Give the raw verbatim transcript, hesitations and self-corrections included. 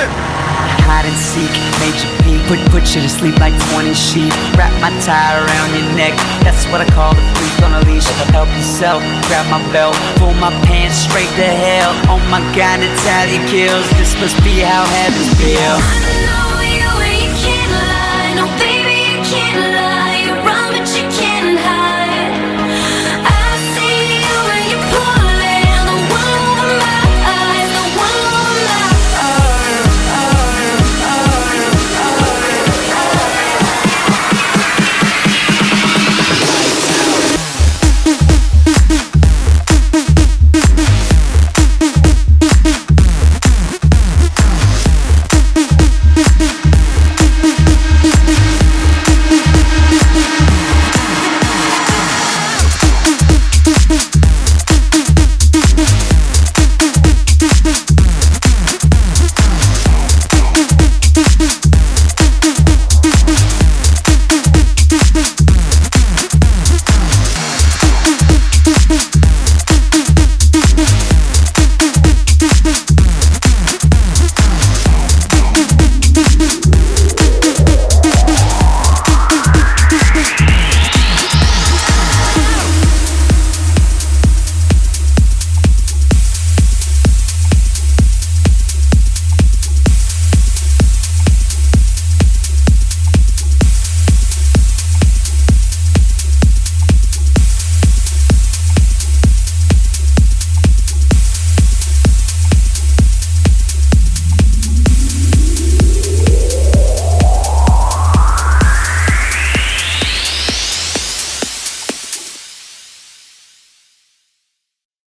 Hide and seek, made you peek, put, put you to sleep like twenty sheep. Wrap my tie around your neck, that's what I call the freak on a leash. Help yourself, grab my belt, pull my pants straight to hell. Oh my God, Natalia kills, this must be how heavens feel.